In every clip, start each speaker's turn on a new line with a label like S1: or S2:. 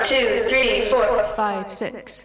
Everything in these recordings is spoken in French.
S1: 2, 3, 4,
S2: 5, 6.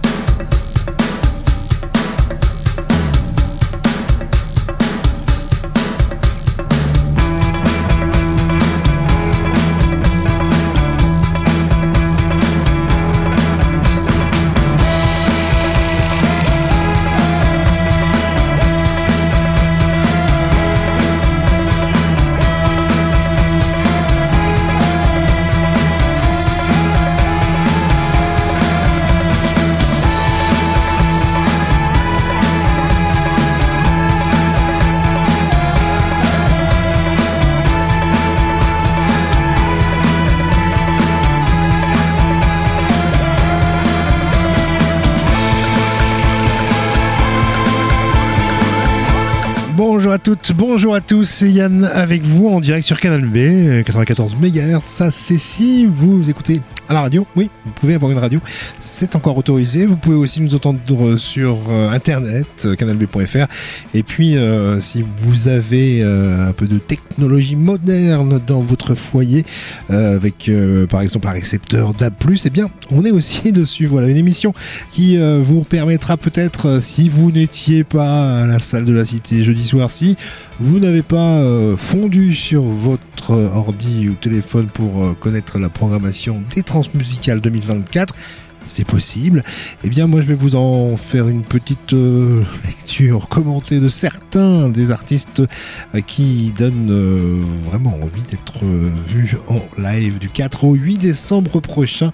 S3: Bonjour à toutes, bonjour à tous, c'est Yann avec vous en direct sur Canal B, 94 MHz, ça c'est si vous écoutez à la radio, oui, vous pouvez avoir une radio, c'est encore autorisé, vous pouvez aussi nous entendre sur internet, canalb.fr, et puis si vous avez un peu de technologie moderne dans votre foyer, avec par exemple un récepteur DAB+, eh bien on est aussi dessus, voilà, une émission qui vous permettra peut-être, si vous n'étiez pas à la salle de la Cité jeudi soir, si vous n'avez pas fondu sur votre ordi ou téléphone pour connaître la programmation des Transmusicales 2024, c'est possible. Eh bien, moi, je vais vous en faire une petite lecture commentée de certains des artistes qui donnent vraiment envie d'être vus en live du 4 au 8 décembre prochain,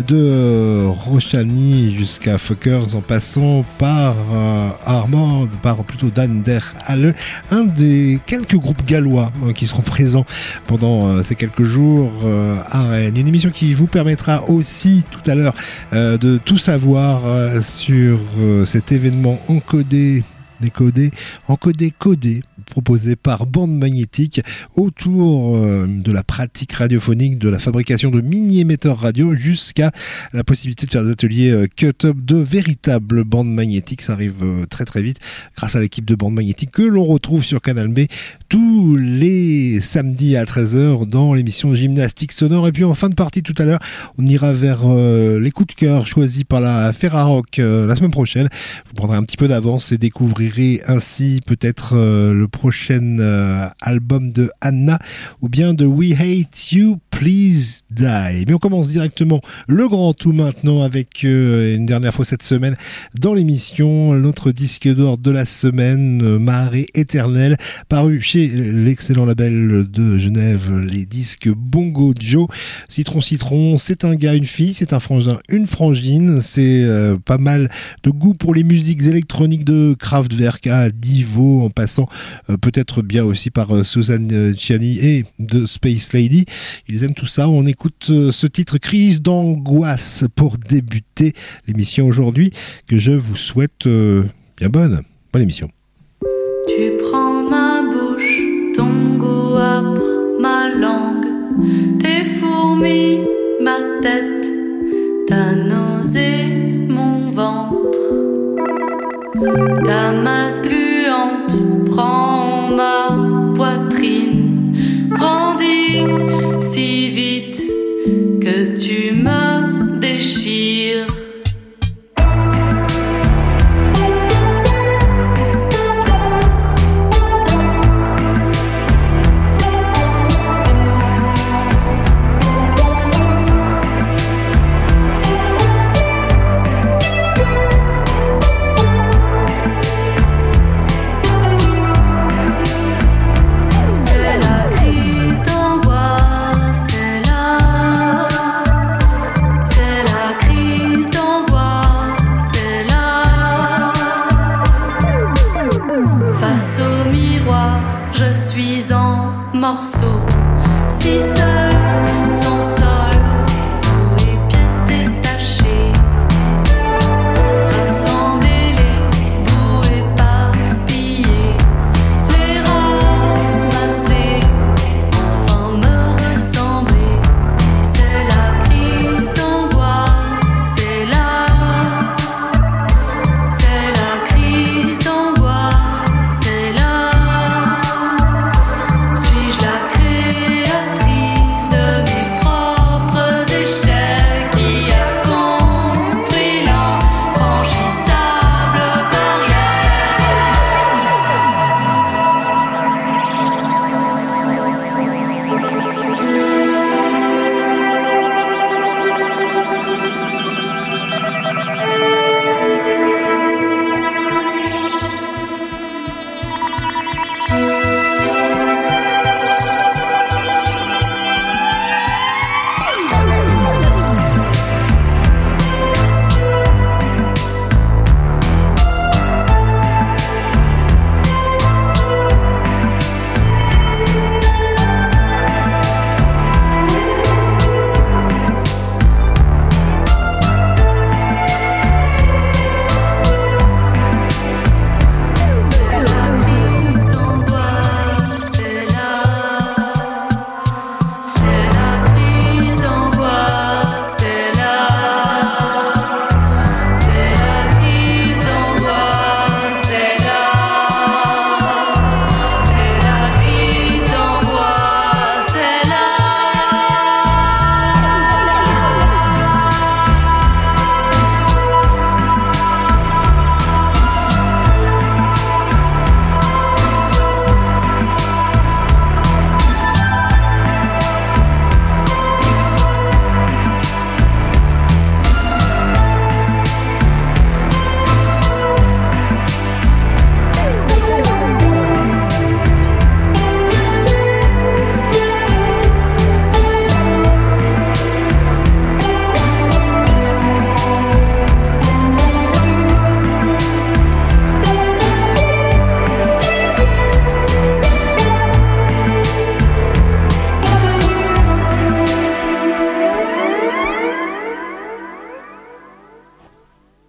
S3: de Rochani jusqu'à Fuckers en passant par Armand, par plutôt Dan Der Halle, un des quelques groupes gallois qui seront présents pendant ces quelques jours à Rennes. Une émission qui vous permettra aussi tout à l'heure de tout savoir sur cet événement encodé, proposé par Bande Magnétique autour de la pratique radiophonique, de la fabrication de mini-émetteurs radio jusqu'à la possibilité de faire des ateliers cut-up de véritables bandes magnétiques. Ça arrive très très vite grâce à l'équipe de Bande Magnétique que l'on retrouve sur Canal B tous les samedis à 13h dans l'émission Gymnastique Sonore. Et puis en fin de partie tout à l'heure, on ira vers les coups de cœur choisis par la Ferrarock la semaine prochaine. Vous prendrez un petit peu d'avance et découvrirez ainsi peut-être le prochain album de Anna ou bien de We Hate You, Please Die. Mais on commence directement le grand tout maintenant avec une dernière fois cette semaine dans l'émission notre disque d'or de la semaine, Marée éternelle, paru chez l'excellent label de Genève, les disques Bongo Joe. Citron, c'est un gars, une fille, c'est un frangin, une frangine, c'est pas mal de goût pour les musiques électroniques de Kraftwerk à Divo, en passant peut-être bien aussi par Suzanne Ciani et de Space Lady. Ils aiment tout ça. On écoute ce titre Crise d'angoisse pour débuter l'émission aujourd'hui, que je vous souhaite bien bonne émission.
S4: Tu prends ma bouche, ton goût âpre, ma langue, tes fourmis, ma tête, ta nausée, mon ventre, ta masse gluante prend ma poitrine, grandit si vite que tu me déchires.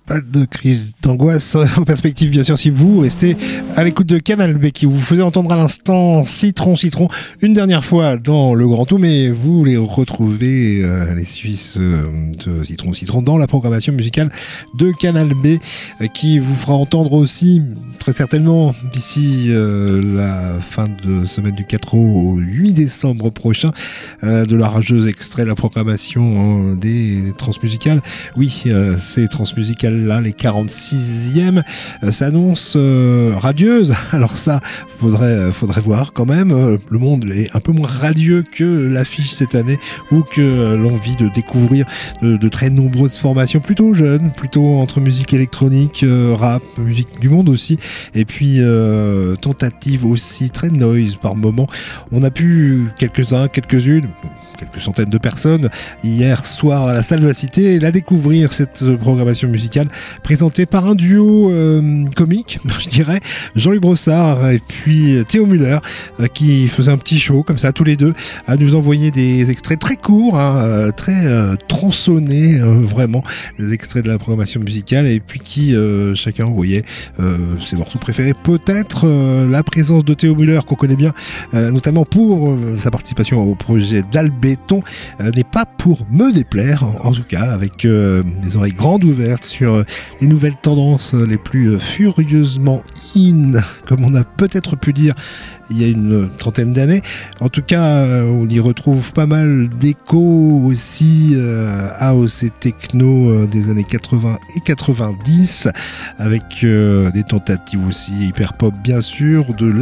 S3: Pas de crise d'angoisse en perspective, bien sûr, si vous restez à l'écoute de Canal B qui vous faisait entendre à l'instant Citron, une dernière fois dans le Grand Tout, mais vous les retrouvez, les Suisses de Citron, dans la programmation musicale de Canal B, qui vous fera entendre aussi, très certainement, d'ici la fin de semaine du 4 au 8 décembre prochain, de l'arageuse extrait de la programmation des transmusicales. Oui, ces transmusicales là, les 46e, s'annonce radieuse. Alors ça, faudrait voir quand même. Le monde est un peu moins radieux que l'affiche cette année, ou que l'envie de découvrir de très nombreuses formations plutôt jeunes, plutôt entre musique électronique, rap, musique du monde aussi, et puis tentative aussi très noise par moment. On a pu quelques quelques centaines de personnes hier soir à la salle de la Cité la découvrir, cette programmation musicale présentée par un duo comique, je dirais, Jean-Luc Brossard et puis Théo Muller, qui faisait un petit show comme ça tous les deux, à nous envoyer des extraits très courts, très tronçonnés, vraiment, des extraits de la programmation musicale, et puis qui chacun envoyait ses morceaux préférés. Peut-être la présence de Théo Muller, qu'on connaît bien, notamment pour sa participation au projet d'Albéton, n'est pas pour me déplaire, en tout cas, avec des oreilles grandes ouvertes sur les nouvelles tendances les plus furieusement in, comme on a peut-être pu dire il y a une trentaine d'années. En tout cas, on y retrouve pas mal d'échos aussi house et techno des années 80 et 90, avec des tentatives aussi hyper pop, bien sûr, de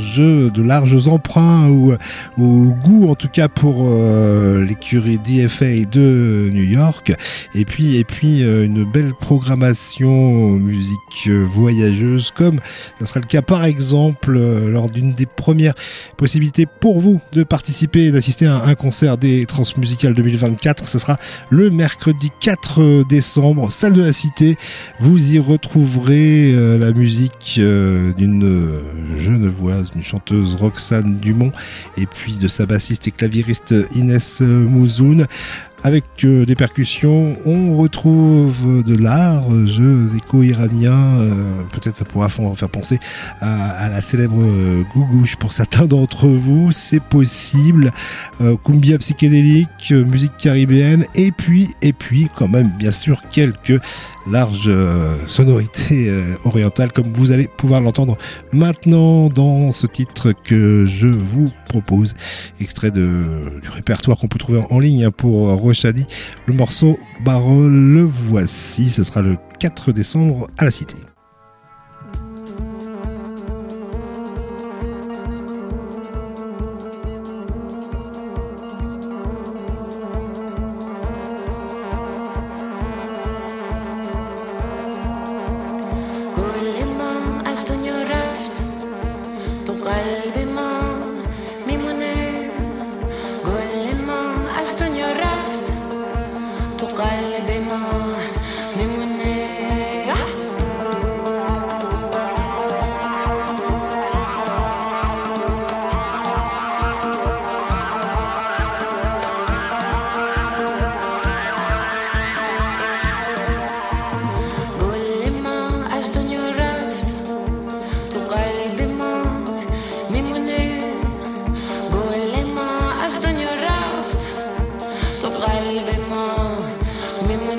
S3: larges emprunts ou goût, en tout cas pour l'écurie DFA de New York, et puis une belle programmation musique voyageuse, comme ça sera le cas par exemple lors d'une des premières possibilités pour vous de participer et d'assister à un concert des Transmusicales 2024. Ce sera le mercredi 4 décembre, salle de la Cité. Vous y retrouverez la musique d'une genevoise, d'une chanteuse Roxane Dumont, et puis de sa bassiste et claviériste Inès Mouzoun. Avec des percussions, on retrouve de larges échos iraniens. Peut-être ça pourra faire penser à la célèbre Gougouche pour certains d'entre vous, c'est possible. Cumbia psychédélique, musique caribéenne, et puis quand même bien sûr quelques larges sonorités orientales, comme vous allez pouvoir l'entendre maintenant dans ce titre que je vous propose, extrait du répertoire qu'on peut trouver en ligne pour Rochadi. Le morceau Barol, le voici, ce sera le 4 décembre à la Cité.
S1: Memon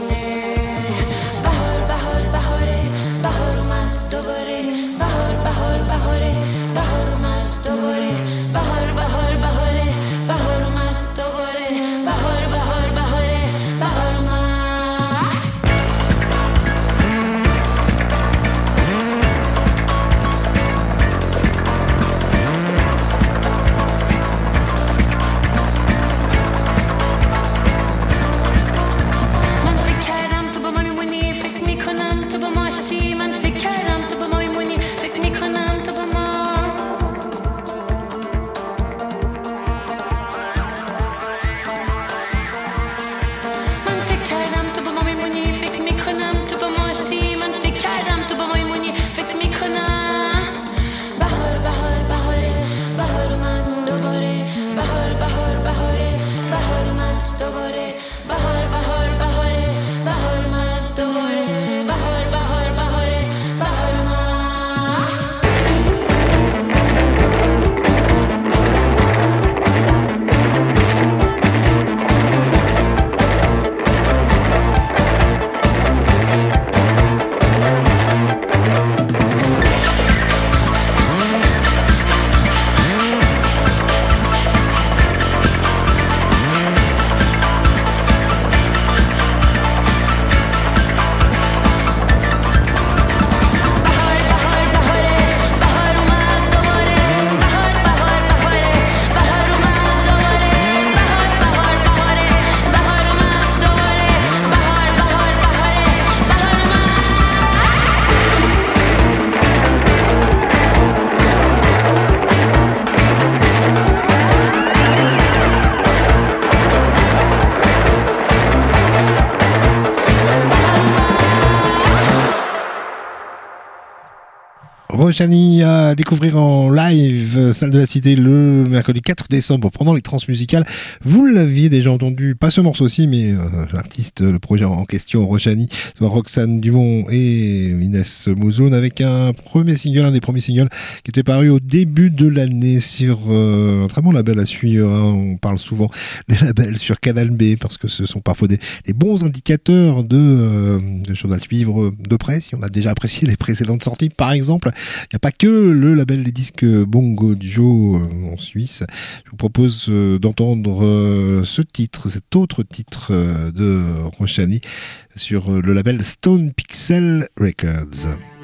S3: Rochani à découvrir en live, salle de la Cité, le mercredi 4 décembre pendant les Transmusicales. Vous l'aviez déjà entendu, pas ce morceau aussi, mais l'artiste, le projet en question, Rochani, soit Roxane Dumont et Inès Mouzoun, avec un premier single, un des premiers singles qui était paru au début de l'année sur un très bon label à suivre. On parle souvent des labels sur Canal B parce que ce sont parfois des bons indicateurs de choses à suivre de près. Si on a déjà apprécié les précédentes sorties, par exemple, il n'y a pas que le label des disques Bongo Joe en Suisse. Je vous propose d'entendre cet autre titre de Rochani sur le label Stone Pixel Records.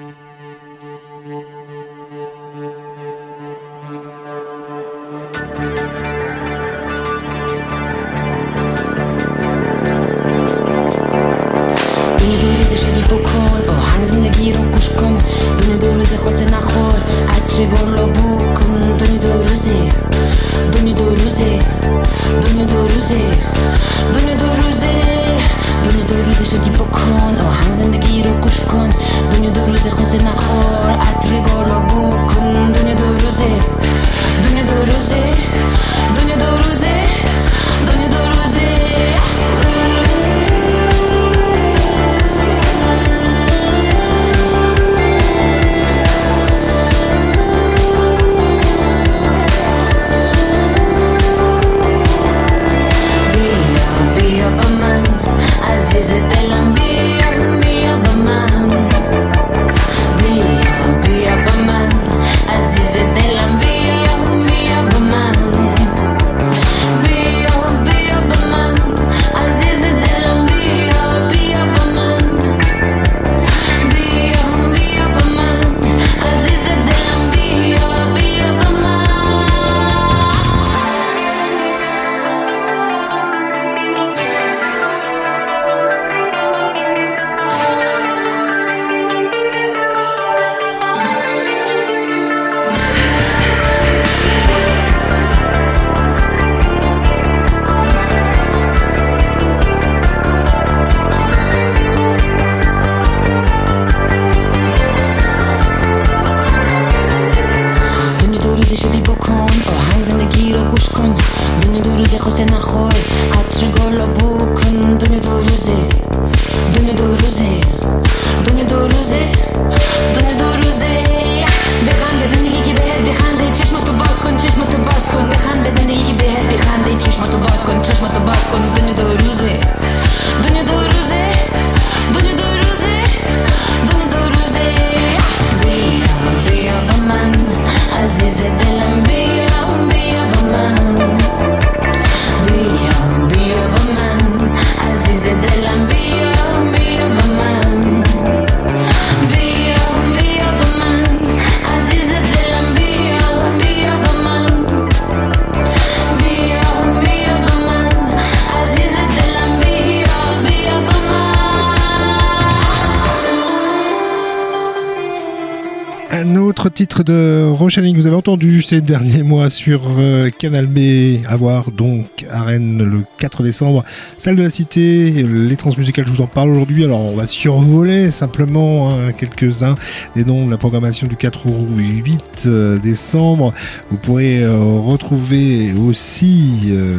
S3: Titre de Rochani que vous avez entendu ces derniers mois sur Canal B, à voir donc à Rennes le 4 décembre, salle de la Cité, les Transmusicales, je vous en parle aujourd'hui. Alors on va survoler simplement quelques-uns des noms de la programmation du 4 au 8 décembre. Vous pourrez retrouver aussi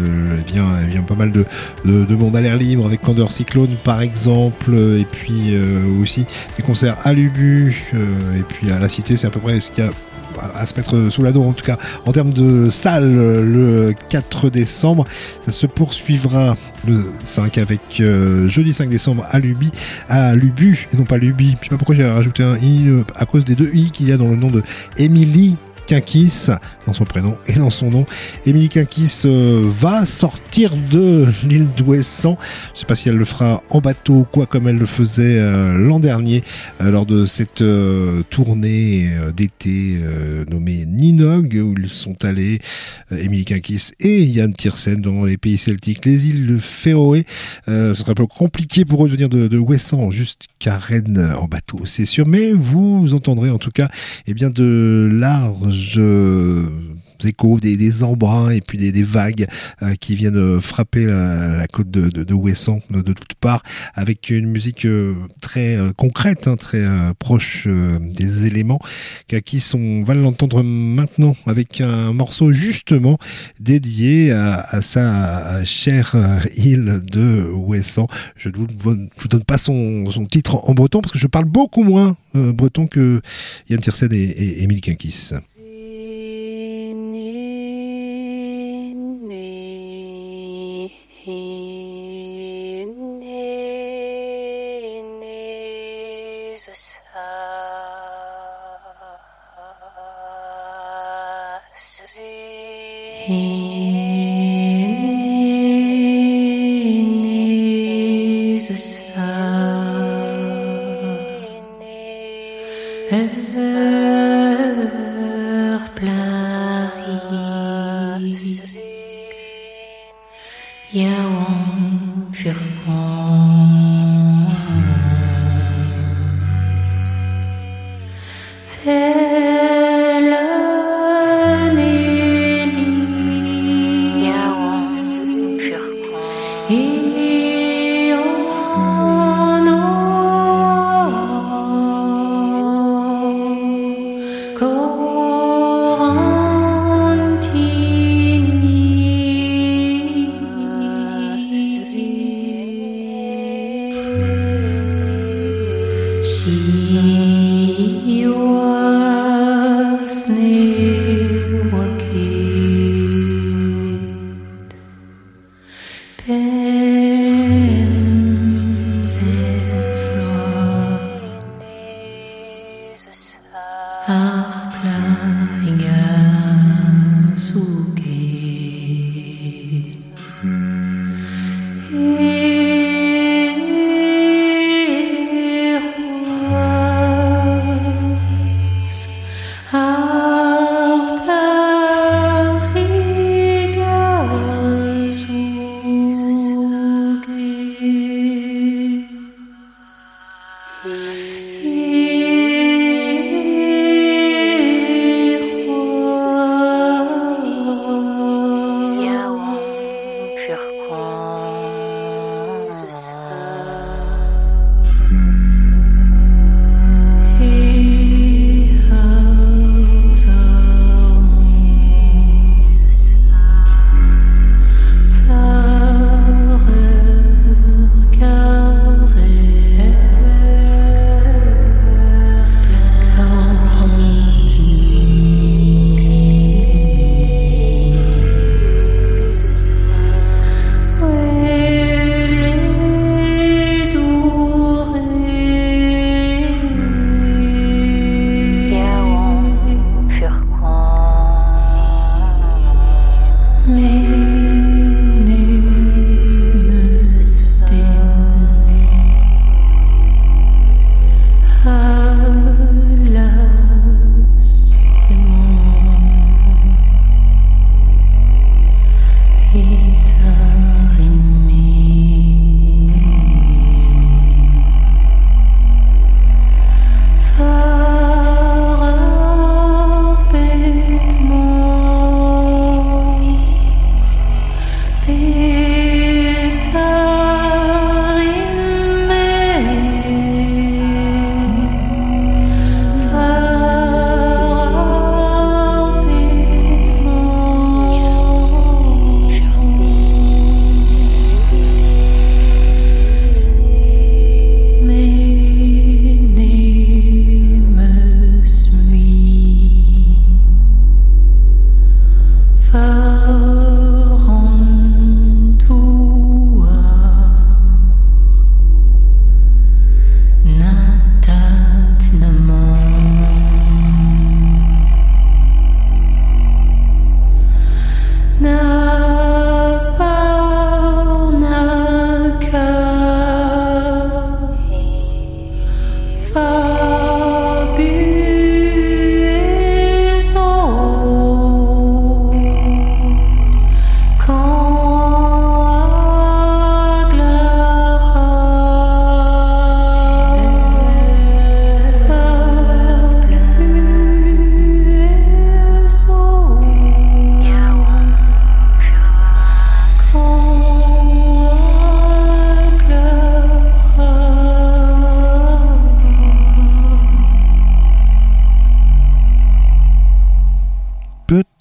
S3: bien pas mal de monde à l'air libre avec Candor Cyclone par exemple, et puis aussi des concerts à l'Ubu, et puis à la Cité. C'est à peu près ce qu'il y a à se mettre sous la dent, en tout cas en termes de salle, le 4 décembre. Ça se poursuivra le 5 avec jeudi 5 décembre à l'Ubu et non pas l'Ubi. Je sais pas pourquoi j'ai rajouté un i à cause des deux i qu'il y a dans le nom de Émilie Quinkis, dans son prénom et dans son nom. Émilie Quinkis va sortir de l'île d'Ouessant. Je sais pas si elle le fera en bateau ou quoi, comme elle le faisait l'an dernier lors de cette tournée d'été nommée Ninog, où ils sont allés, Émilie Quinkis et Yann Tiersen, dans les pays celtiques, les îles de Féroé. Ce serait un peu compliqué pour eux de venir de Ouessant jusqu'à Rennes en bateau, c'est sûr, mais vous entendrez en tout cas de larges échos, des embruns et puis des vagues qui viennent frapper la côte de Ouessant de toutes parts, avec une musique très concrète, très proche des éléments on va l'entendre maintenant avec un morceau justement dédié à sa chère île de Ouessant. Je ne vous donne pas son titre en breton parce que je parle beaucoup moins breton que Yann Tiersen et Émile Kinkis.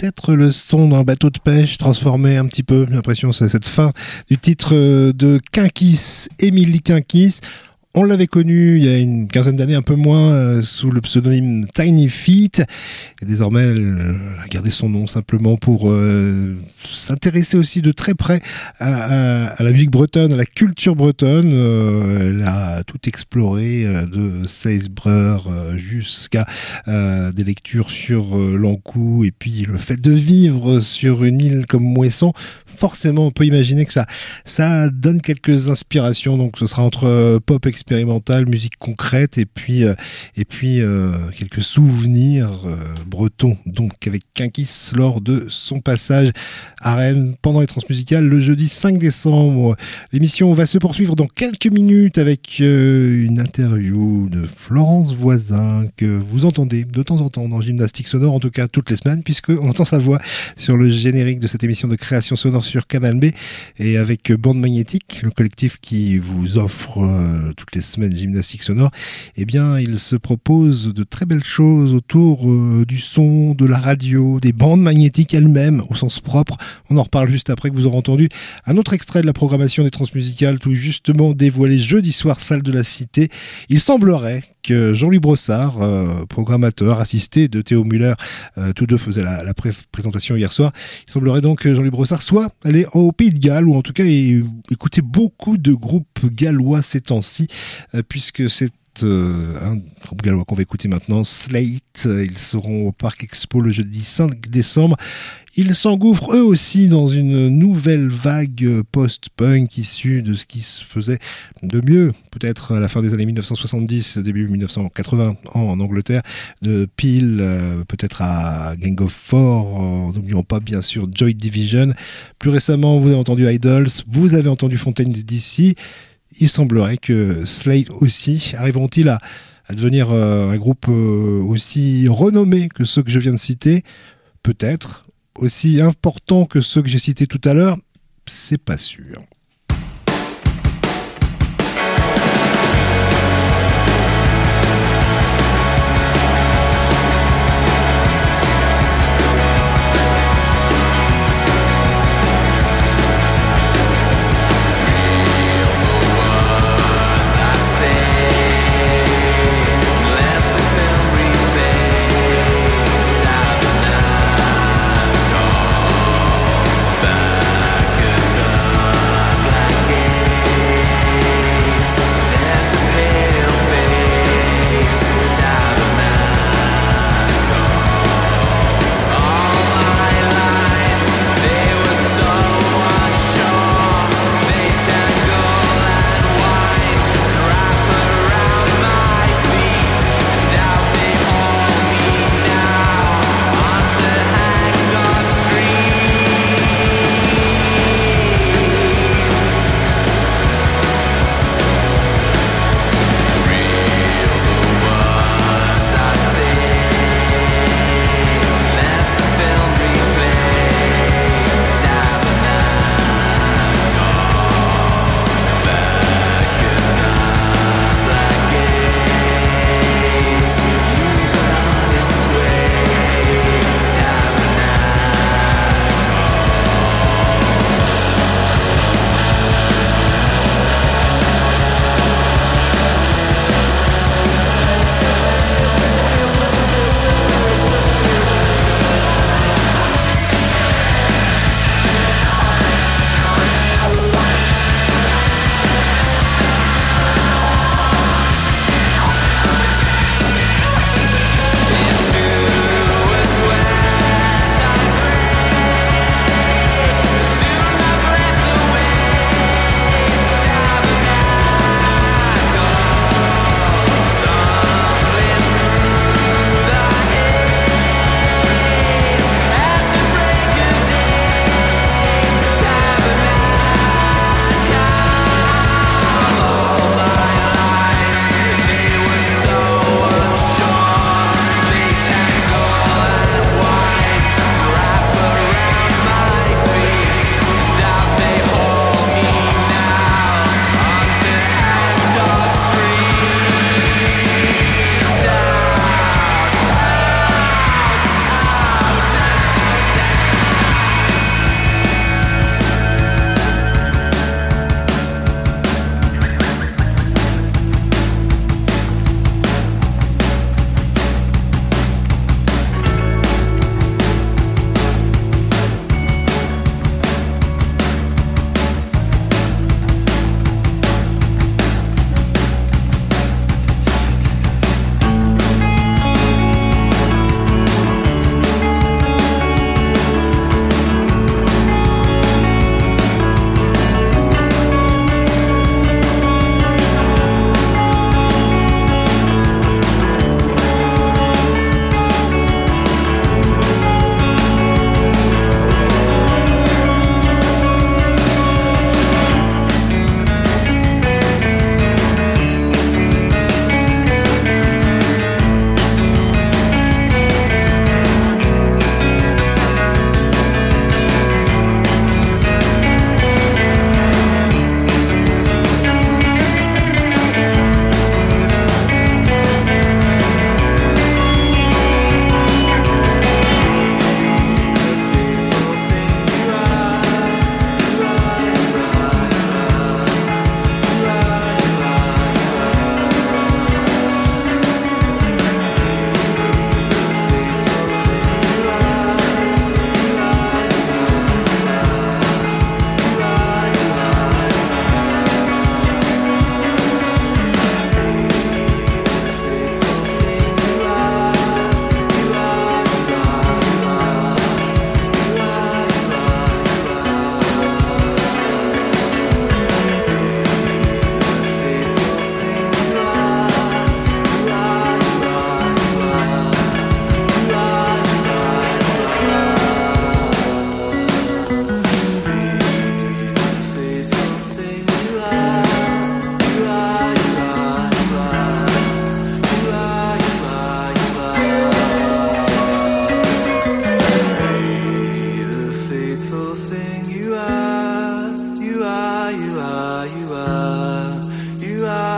S3: peut-être le son d'un bateau de pêche transformé un petit peu. J'ai l'impression que c'est cette fin du titre de Quinquis, Émilie Quinquis. On l'avait connu il y a une quinzaine d'années, un peu moins, sous le pseudonyme Tiny Feet. Et désormais, elle a gardé son nom simplement pour s'intéresser aussi de très près à la musique bretonne, à la culture bretonne. Elle a tout exploré, de Seisbreur jusqu'à des lectures sur l'Ankou, et puis le fait de vivre sur une île comme Mouesson. Forcément, on peut imaginer que ça donne quelques inspirations. Donc, ce sera entre pop expérimental, musique concrète, et puis quelques souvenirs bretons. Donc, avec Quinquis lors de son passage à Rennes pendant les Transmusicales le jeudi 5 décembre. L'émission va se poursuivre dans quelques minutes avec une interview de Florence Voisin que vous entendez de temps en temps dans Gymnastique Sonore, en tout cas toutes les semaines, puisqu'on entend sa voix sur le générique de cette émission de création sonore sur Canal B, et avec Bande Magnétique, le collectif qui vous offre toutes les semaines Gymnastique Sonore. Eh bien, il se propose de très belles choses autour du son, de la radio, des bandes magnétiques elles-mêmes au sens propre. On en reparle juste après que vous aurez entendu un autre extrait de la programmation des Transmusicales, tout justement dévoilé jeudi soir, salle de la Cité. Il semblerait que Jean-Louis Brossard, programmateur assisté de Théo Muller, tous deux faisaient la présentation hier soir. Il semblerait donc que Jean-Louis Brossard soit allé au Pays de Galles, ou en tout cas écouter beaucoup de groupes gallois ces temps-ci, puisque c'est un groupe gallois qu'on va écouter maintenant, Slate. Ils seront au Parc Expo le jeudi 5 décembre. Ils s'engouffrent eux aussi dans une nouvelle vague post-punk issue de ce qui se faisait de mieux, peut-être à la fin des années 1970, début 1980 en Angleterre, de Peel, peut-être à Gang of Four, n'oublions pas bien sûr Joy Division. Plus récemment, vous avez entendu Idols, vous avez entendu Fontaines DC. Il semblerait que Slate aussi arriveront-ils à devenir un groupe aussi renommé que ceux que je viens de citer, peut-être aussi important que ceux que j'ai cités tout à l'heure, c'est pas sûr.
S1: Back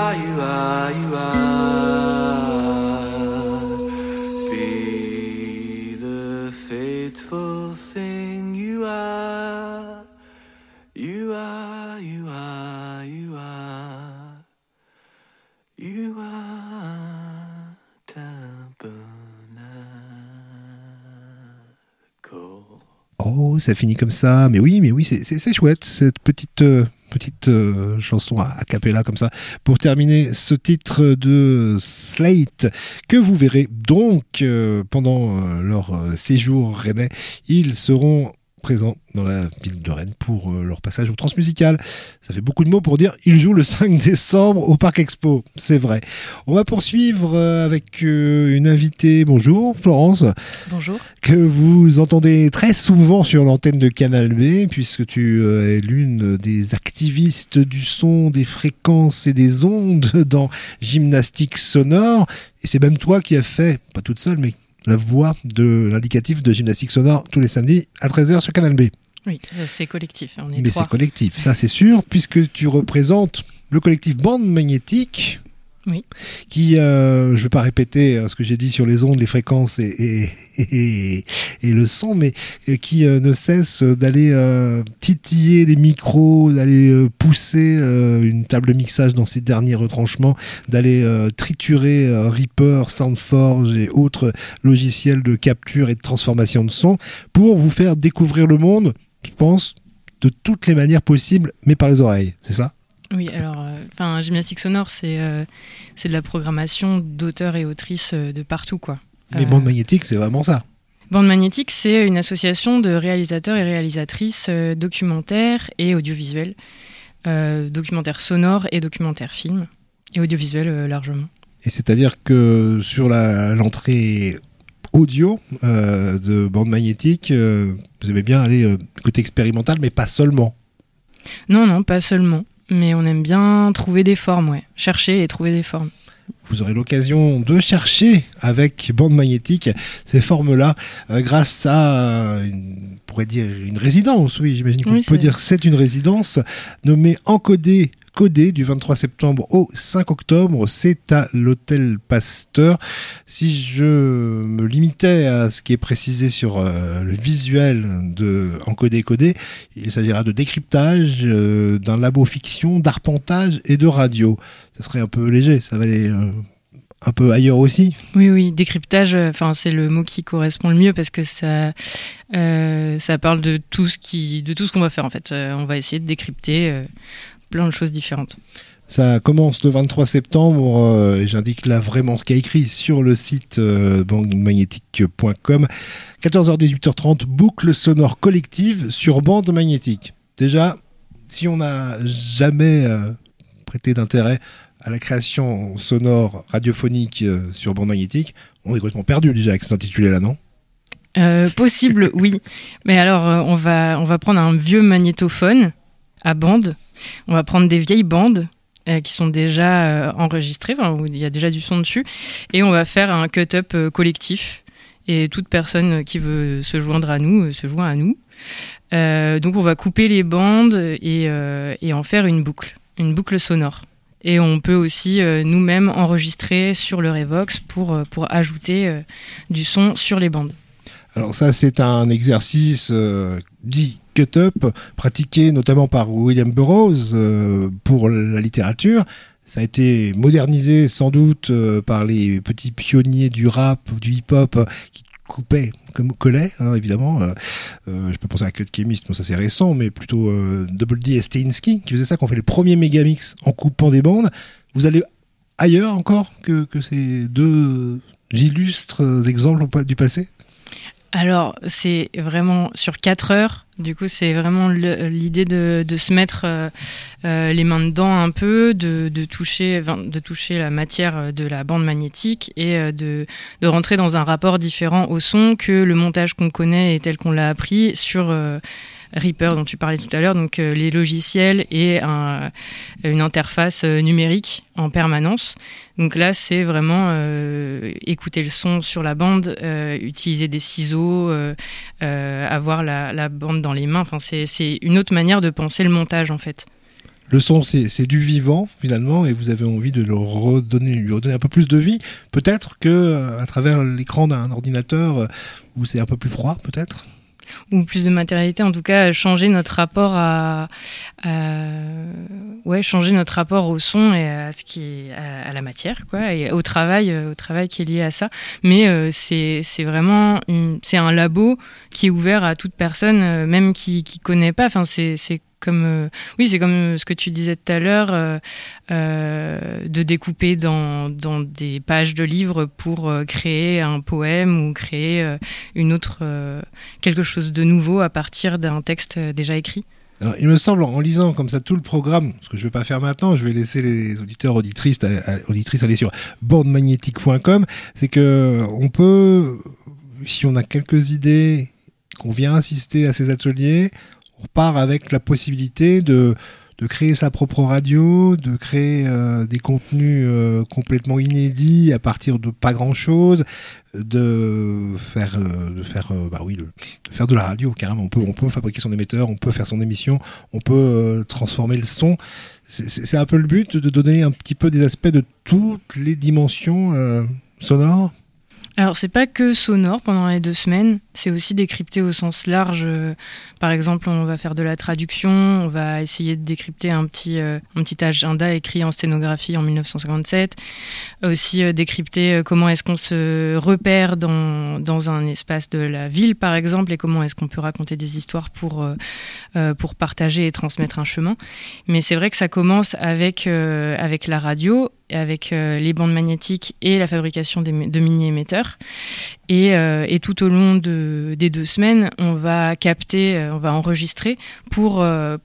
S1: are, you are, you are. Be the faithful thing you are. You are, you are, you are. You are tabernacle.
S3: Oh, ça finit comme ça. Mais oui, c'est chouette, cette petite chanson a cappella comme ça pour terminer ce titre de Slate que vous verrez donc pendant leur séjour rennais. Ils seront présents dans la ville de Rennes pour leur passage au Transmusical. Ça fait beaucoup de mots pour dire ils jouent le 5 décembre au Parc Expo. C'est vrai. On va poursuivre avec une invitée. Bonjour Florence.
S2: Bonjour.
S3: Que vous entendez très souvent sur l'antenne de Canal B puisque tu es l'une des activistes du son, des fréquences et des ondes dans Gymnastique Sonore. Et c'est même toi qui as fait, pas toute seule, mais la voix de l'indicatif de Gymnastique Sonore tous les samedis à 13h sur Canal B.
S2: Oui, c'est collectif. On est
S3: mais
S2: trois.
S3: C'est collectif, ça c'est sûr, puisque tu représentes le collectif Bande Magnétique.
S2: Oui.
S3: Qui, je ne vais pas répéter ce que j'ai dit sur les ondes, les fréquences et le son, mais qui ne cesse d'aller titiller les micros, d'aller pousser une table de mixage dans ses derniers retranchements, d'aller triturer Reaper, Soundforge et autres logiciels de capture et de transformation de son pour vous faire découvrir le monde, je pense, de toutes les manières possibles, mais par les oreilles, c'est ça ?
S2: Oui, alors, Gymnastique Sonore, c'est de la programmation d'auteurs et autrices de partout, quoi.
S3: Les bandes magnétiques, c'est vraiment ça.
S2: Bande Magnétique, c'est une association de réalisateurs et réalisatrices documentaires et audiovisuels, documentaires sonores et documentaires films, et audiovisuels largement.
S3: Et c'est-à-dire que sur l'entrée audio de Bande Magnétique, vous aimez bien aller côté expérimental, mais pas seulement.
S2: Non, pas seulement. Mais on aime bien trouver des formes, ouais. Chercher et trouver des formes.
S3: Vous aurez l'occasion de chercher avec Bande Magnétique ces formes-là grâce à, on pourrait dire, une résidence. Oui, j'imagine qu'on peut dire que c'est une résidence nommée Encodé du 23 septembre au 5 octobre. C'est à l'hôtel Pasteur. Si je me limitais à ce qui est précisé sur le visuel de Encodé, il s'agira de décryptage, d'un labo fiction, d'arpentage et de radio. Ça serait un peu léger, ça va aller un peu ailleurs aussi. Oui,
S2: décryptage, c'est le mot qui correspond le mieux parce que ça parle de tout ce qu'on va faire en fait. On va essayer de décrypter plein de choses différentes.
S3: Ça commence le 23 septembre, et j'indique là vraiment ce qu'il y a écrit sur le site bandemagnétique.com. 14h-18h30, boucle sonore collective sur Bande Magnétique. Déjà, si on n'a jamais prêté d'intérêt à la création sonore radiophonique sur Bande Magnétique, on est complètement perdu déjà avec cet intitulé-là, non ?
S2: Possible, oui. Mais alors, on va prendre un vieux magnétophone à bande. On va prendre des vieilles bandes qui sont déjà enregistrées, où il y a déjà du son dessus, et on va faire un cut-up collectif. Et toute personne qui veut se joindre à nous se joint à nous. Donc on va couper les bandes et en faire une boucle sonore. Et on peut aussi nous-mêmes enregistrer sur le Revox pour ajouter du son sur les bandes.
S3: Alors ça, c'est un exercice dit cut-up, pratiqué notamment par William Burroughs pour la littérature. Ça a été modernisé sans doute par les petits pionniers du rap, du hip-hop qui coupaient comme collaient, évidemment. Je peux penser à Cut Chemist, ça c'est récent, mais plutôt Double D et Steinsky qui faisaient ça, qui ont fait les premiers mégamix en coupant des bandes. Vous allez ailleurs encore que ces deux illustres exemples du passé ?
S2: Alors, c'est vraiment sur 4 heures. Du coup, c'est vraiment l'idée de se mettre les mains dedans un peu, de toucher la matière de la bande magnétique et de rentrer dans un rapport différent au son que le montage qu'on connaît et tel qu'on l'a appris sur Reaper dont tu parlais tout à l'heure, donc les logiciels et une interface numérique en permanence. Donc là, c'est vraiment écouter le son sur la bande, utiliser des ciseaux, avoir la bande dans les mains. Enfin, c'est une autre manière de penser le montage, en fait.
S3: Le son, c'est du vivant finalement, et vous avez envie de lui redonner un peu plus de vie. Peut-être que à travers l'écran d'un ordinateur où c'est un peu plus froid, peut-être.
S2: Ou plus de matérialité, en tout cas changer notre rapport changer notre rapport au son et à ce qui est à la matière, quoi, et au travail qui est lié à ça. Mais c'est vraiment c'est un labo qui est ouvert à toute personne, même qui connaît pas. Enfin, c'est comme c'est comme ce que tu disais tout à l'heure, de découper dans des pages de livres pour créer un poème ou créer quelque chose de nouveau à partir d'un texte déjà écrit.
S3: Alors, il me semble, en lisant comme ça tout le programme, ce que je ne vais pas faire maintenant, je vais laisser les auditeurs auditrices aller sur bandemagnétique.com, c'est que on peut, si on a quelques idées, qu'on vient assister à ces ateliers, on repart avec la possibilité de créer sa propre radio, de créer des contenus complètement inédits à partir de pas grand-chose, de faire de la radio carrément. On peut fabriquer son émetteur, on peut faire son émission, on peut transformer le son. C'est un peu le but de donner un petit peu des aspects de toutes les dimensions sonores.
S2: Alors, c'est pas que sonore pendant les 2 semaines, c'est aussi décrypté au sens large. Par exemple, on va faire de la traduction, on va essayer de décrypter un petit agenda écrit en sténographie en 1957. Aussi décrypter comment est-ce qu'on se repère dans un espace de la ville, par exemple, et comment est-ce qu'on peut raconter des histoires pour partager et transmettre un chemin. Mais c'est vrai que ça commence avec la radio, avec les bandes magnétiques et la fabrication de mini-émetteurs. Et tout au long des 2 semaines, on va capter, on va enregistrer pour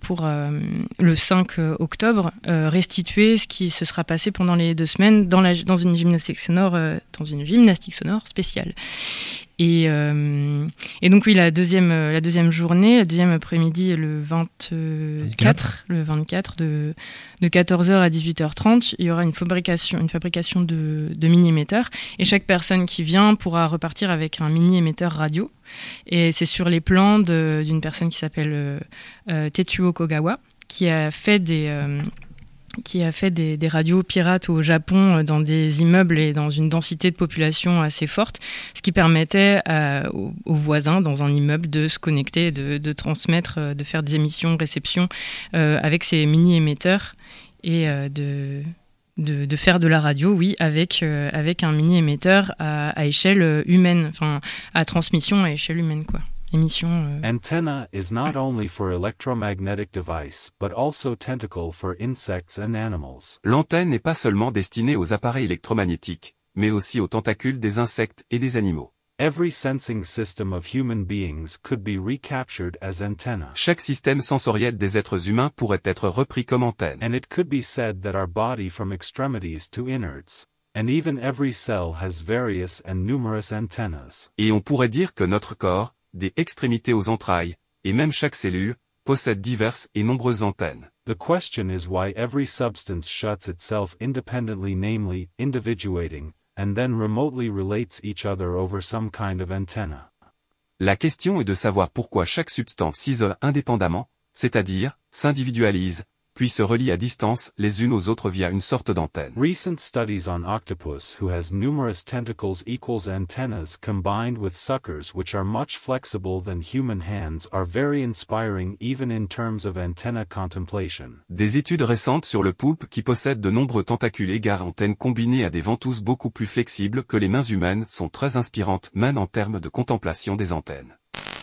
S2: le 5 octobre, restituer ce qui se sera passé pendant les 2 semaines dans une gymnastique sonore spéciale. Et donc oui, la deuxième journée, la deuxième après-midi, le 24 de 14h à 18h30, il y aura une fabrication de mini-émetteurs, et chaque personne qui vient pourra repartir avec un mini-émetteur radio. Et c'est sur les plans d'une personne qui s'appelle Tetsuo Kogawa, qui a fait des radios pirates au Japon dans des immeubles et dans une densité de population assez forte, ce qui permettait aux voisins dans un immeuble de se connecter, de transmettre, de faire des émissions, réceptions avec ces mini-émetteurs et de faire de la radio, oui, avec un mini-émetteur à échelle humaine, enfin à transmission à échelle humaine, quoi.
S5: Antenna is not only for electromagnetic device, but also tentacle for insects and animals.
S6: L'antenne n'est pas seulement destinée aux appareils électromagnétiques, mais aussi aux tentacules des insectes et des animaux.
S5: Every sensing system of human beings could be recaptured as antenna.
S6: Chaque système sensoriel des êtres humains pourrait être repris comme antenne.
S5: And it could be said that our body from extremities to innards, and even every cell has various and numerous antennas.
S6: Et on pourrait dire que notre corps, des extrémités aux entrailles, et même chaque cellule, possède diverses et nombreuses antennes.
S5: The question is why every substance shuts itself independently, namely, individuating, and then remotely relates each other over some kind of antenna.
S6: La question est de savoir pourquoi chaque substance s'isole indépendamment, c'est-à-dire, s'individualise, puis se relient à distance les unes aux autres via une sorte d'antenne.
S5: Recent studies on octopus who has numerous tentacles equals antennas combined with suckers which are much flexible than human hands are very inspiring even in terms of antenna contemplation.
S6: Des études récentes sur le poulpe qui possède de nombreux tentacules égards antennes combinées à des ventouses beaucoup plus flexibles que les mains humaines sont très inspirantes même en termes de contemplation des antennes.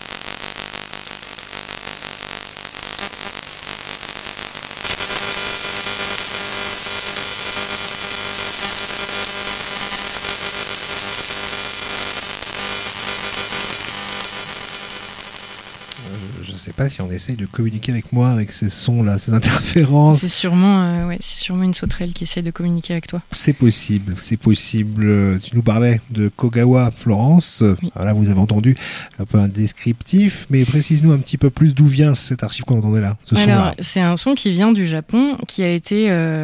S3: Je ne sais pas si on essaye de communiquer avec moi avec ces sons-là, ces interférences.
S2: C'est sûrement une sauterelle qui essaye de communiquer avec toi.
S3: C'est possible. Tu nous parlais de Kogawa, Florence.
S2: Oui.
S3: Là, vous avez entendu un peu un descriptif, mais précise-nous un petit peu plus d'où vient cet archive qu'on entendait là, ce son-là.
S2: Alors, c'est un son qui vient du Japon, qui a été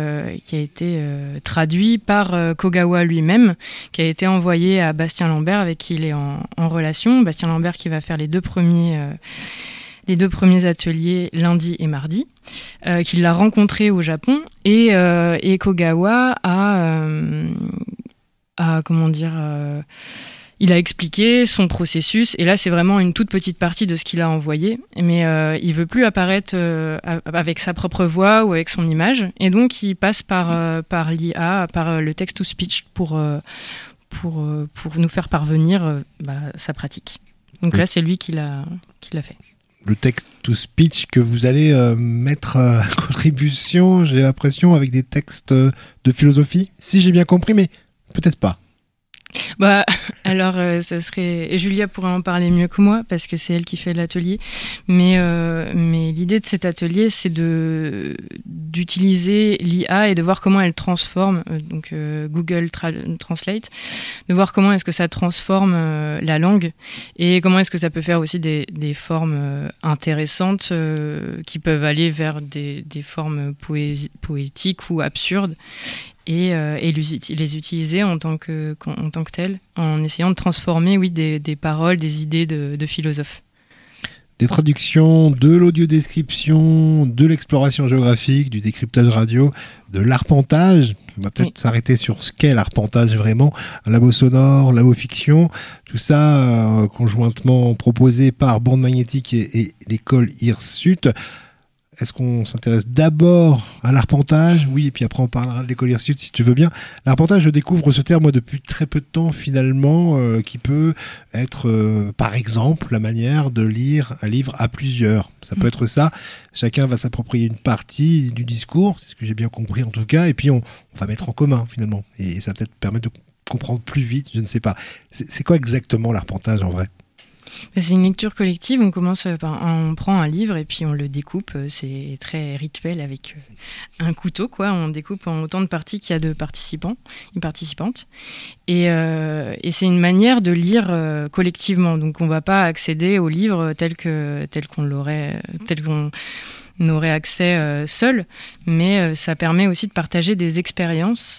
S2: traduit par Kogawa lui-même, qui a été envoyé à Bastien Lambert, avec qui il est en relation. Bastien Lambert qui va faire les deux premiers ateliers lundi et mardi. qu'il l'a rencontré au Japon, et Kogawa a comment dire, il a expliqué son processus, et là c'est vraiment une toute petite partie de ce qu'il a envoyé, mais il veut plus apparaître avec sa propre voix ou avec son image, et donc il passe par l'IA, par le text-to-speech pour nous faire parvenir sa pratique. Donc
S3: oui.
S2: Là c'est lui qui l'a fait.
S3: Le text-to-speech que vous allez mettre à contribution, j'ai l'impression, avec des textes de philosophie, si j'ai bien compris, mais peut-être pas.
S2: Alors ça serait, et Julia pourrait en parler mieux que moi parce que c'est elle qui fait l'atelier, mais l'idée de cet atelier c'est d'utiliser l'IA et de voir comment elle transforme Google Translate, de voir comment est-ce que ça transforme la langue et comment est-ce que ça peut faire aussi des formes intéressantes qui peuvent aller vers des formes poétiques ou absurdes. Et les utiliser en tant que telles, en essayant de transformer des paroles, des idées de philosophes.
S3: Des traductions, de l'audio-description, de l'exploration géographique, du décryptage radio, de l'arpentage. On va peut-être s'arrêter sur ce qu'est l'arpentage vraiment. Un labo sonore, labo fiction, tout ça conjointement proposé par Bande Magnétique et l'école Hirsute. Est-ce qu'on s'intéresse d'abord à l'arpentage ? Oui, et puis après on parlera de l'école Hirsute si tu veux bien. L'arpentage, je découvre ce terme moi depuis très peu de temps finalement, qui peut être par exemple la manière de lire un livre à plusieurs. Ça peut être ça. Chacun va s'approprier une partie du discours, c'est ce que j'ai bien compris en tout cas, et puis on va mettre en commun finalement. Et ça va peut-être permettre de comprendre plus vite, je ne sais pas. C'est quoi exactement l'arpentage en vrai ?
S2: C'est une lecture collective, on prend un livre et puis on le découpe, c'est très rituel avec un couteau, on découpe en autant de parties qu'il y a de participants et participantes, et c'est une manière de lire collectivement, donc on ne va pas accéder au livre tel qu'on aurait accès seul, mais ça permet aussi de partager des expériences,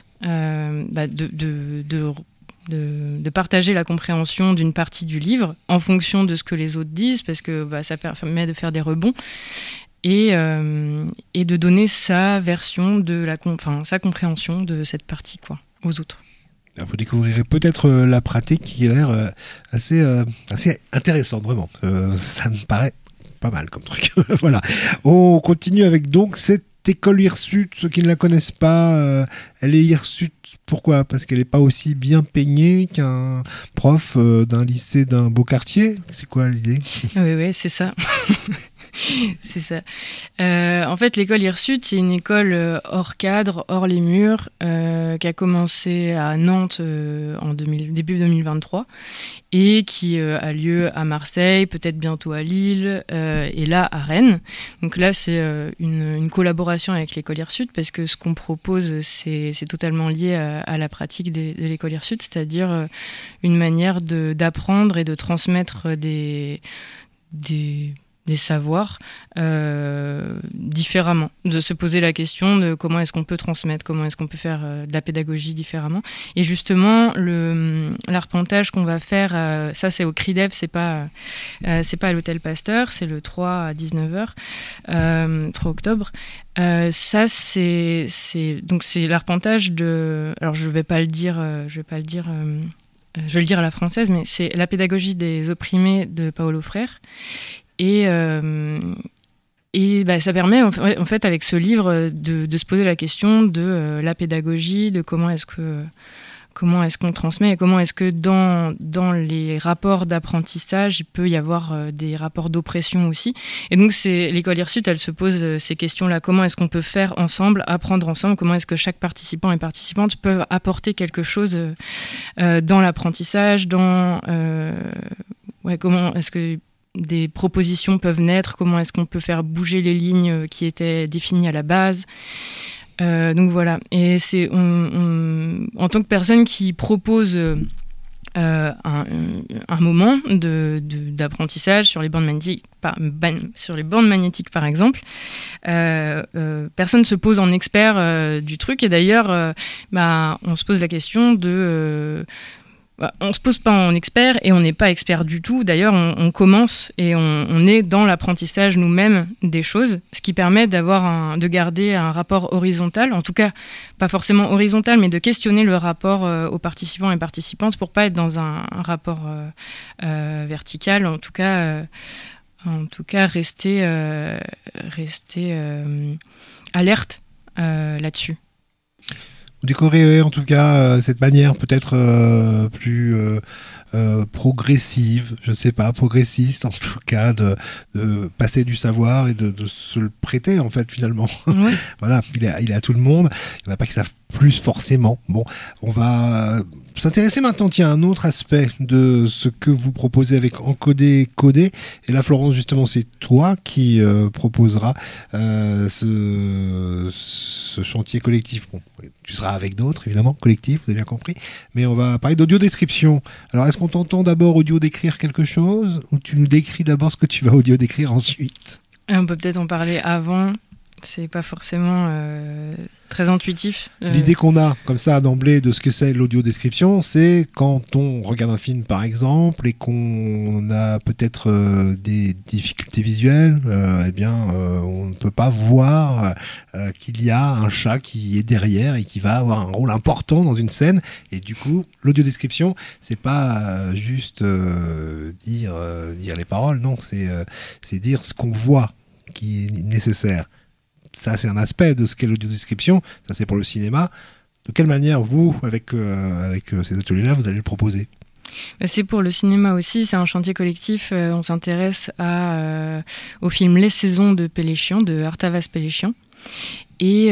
S2: de partager la compréhension d'une partie du livre en fonction de ce que les autres disent, parce que ça permet de faire des rebonds et de donner sa version sa compréhension de cette partie aux autres.
S3: Alors vous découvrirez peut-être la pratique qui a l'air assez intéressante vraiment. Ça me paraît pas mal comme truc. Voilà. On continue avec donc cette école Hirsute. Ceux qui ne la connaissent pas, elle est Hirsute. Pourquoi ? Parce qu'elle n'est pas aussi bien peignée qu'un prof d'un lycée d'un beau quartier. C'est quoi l'idée ?
S2: Oui, c'est ça. C'est ça. En fait, l'école Hirsute, c'est une école hors cadre, hors les murs, qui a commencé à Nantes début 2023 et qui a lieu à Marseille, peut-être bientôt à Lille et là à Rennes. Donc là, c'est une collaboration avec l'école Hirsute parce que ce qu'on propose, c'est totalement lié à la pratique de l'école Hirsute, c'est-à-dire une manière d'apprendre et de transmettre des savoirs différemment, de se poser la question de comment est-ce qu'on peut transmettre, comment est-ce qu'on peut faire de la pédagogie différemment. Et justement, l'arpentage qu'on va faire, ça c'est au CRIDEV, c'est pas à l'Hôtel Pasteur, c'est le 3 à 19h, 3 octobre. Ça c'est l'arpentage de, alors je vais le dire à la française, mais c'est la pédagogie des opprimés de Paulo Freire. Et ça permet en fait avec ce livre de se poser la question de la pédagogie, de comment est-ce qu'on transmet et comment est-ce que dans les rapports d'apprentissage il peut y avoir des rapports d'oppression aussi. Et donc l'école Hirsute, elle se pose ces questions-là. Comment est-ce qu'on peut faire ensemble, apprendre ensemble, comment est-ce que chaque participant et participante peuvent apporter quelque chose dans l'apprentissage, comment est-ce que des propositions peuvent naître, comment est-ce qu'on peut faire bouger les lignes qui étaient définies à la base. Donc voilà, et c'est en tant que personne qui propose un moment d'apprentissage sur les bandes magnétiques, par exemple, personne ne se pose en expert du truc, et d'ailleurs on se pose la question de on se pose pas en expert et on n'est pas expert du tout. D'ailleurs, on commence et on est dans l'apprentissage nous-mêmes des choses, ce qui permet de garder un rapport horizontal, en tout cas pas forcément horizontal, mais de questionner le rapport aux participants et participantes pour pas être dans un rapport vertical. En tout cas, rester alerte là-dessus.
S3: Vous décorez en tout cas cette manière peut-être plus progressive, je sais pas, progressiste en tout cas, de passer du savoir et de se le prêter en fait finalement.
S2: Ouais.
S3: Voilà, il est à tout le monde. Il n'y en a pas qui savent plus forcément. Bon, on va s'intéresser maintenant à un autre aspect de ce que vous proposez avec Encoder Coder. Et là, Florence, justement, c'est toi qui proposeras ce chantier collectif. Bon, tu seras avec d'autres, évidemment, collectif, vous avez bien compris. Mais on va parler d'audio-description. Alors, est-ce qu'on t'entend d'abord audio-décrire quelque chose ou tu nous décris d'abord ce que tu vas audio-décrire ensuite ?
S2: On peut peut-être en parler avant. C'est pas forcément très intuitif.
S3: L'idée qu'on a, comme ça, d'emblée, de ce que c'est l'audio-description, c'est quand on regarde un film, par exemple, et qu'on a peut-être des difficultés visuelles, on ne peut pas voir qu'il y a un chat qui est derrière et qui va avoir un rôle important dans une scène. Et du coup, l'audio-description, c'est pas juste dire les paroles, non, c'est dire ce qu'on voit qui est nécessaire. Ça, c'est un aspect de ce qu'est l'audiodescription. Ça, c'est pour le cinéma. De quelle manière, vous, avec ces ateliers-là, vous allez le proposer ?
S2: C'est pour le cinéma aussi. C'est un chantier collectif. On s'intéresse au film Les Saisons de Péléchian, de Artavas Péléchian. Et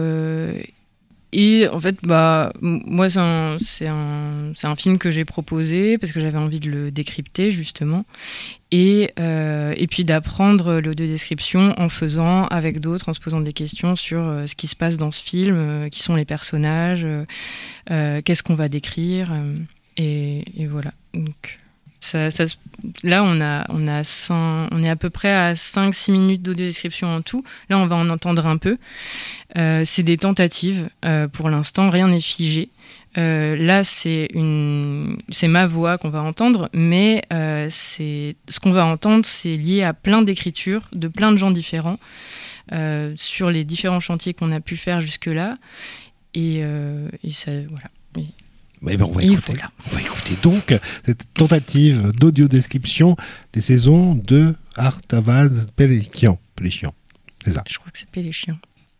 S2: en fait, moi, c'est un film que j'ai proposé parce que j'avais envie de le décrypter, justement. Et puis d'apprendre l'audiodescription en faisant avec d'autres, en se posant des questions sur ce qui se passe dans ce film, qui sont les personnages, qu'est-ce qu'on va décrire, et voilà. Donc, là, on est à peu près à 5-6 minutes d'audiodescription en tout. Là, on va en entendre un peu. C'est des tentatives. Pour l'instant, rien n'est figé. Là, c'est ma voix qu'on va entendre, mais ce qu'on va entendre, c'est lié à plein d'écritures de plein de gens différents sur les différents chantiers qu'on a pu faire jusque-là. Et ça, voilà.
S3: On va écouter donc cette tentative d'audio-description des saisons de Artavas Péléchian. C'est ça.
S2: Je crois que c'est Péléchian.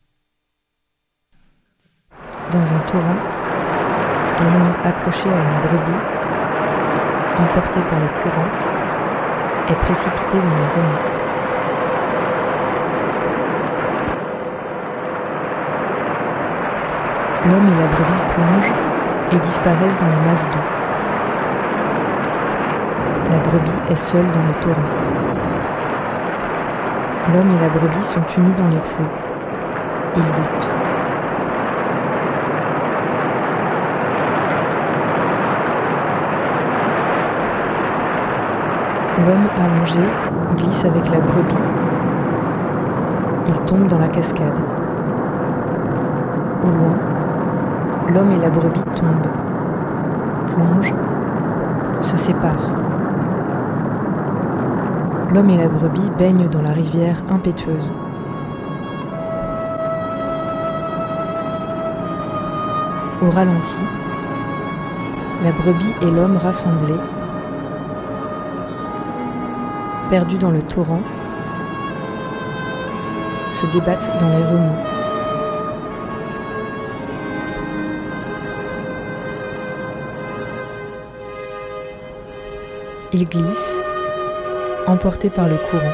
S7: Dans un torrent, un homme accroché à une brebis, emporté par le courant, est précipité dans les remous. L'homme et la brebis plongent et disparaissent dans les masses d'eau. La brebis est seule dans le torrent. L'homme et la brebis sont unis dans les flots. Ils luttent. L'homme allongé glisse avec la brebis. Il tombe dans la cascade. Au loin, l'homme et la brebis tombent, plongent, se séparent. L'homme et la brebis baignent dans la rivière impétueuse. Au ralenti, la brebis et l'homme rassemblés, perdus dans le torrent, se débattent dans les remous. Ils glissent, emportés par le courant.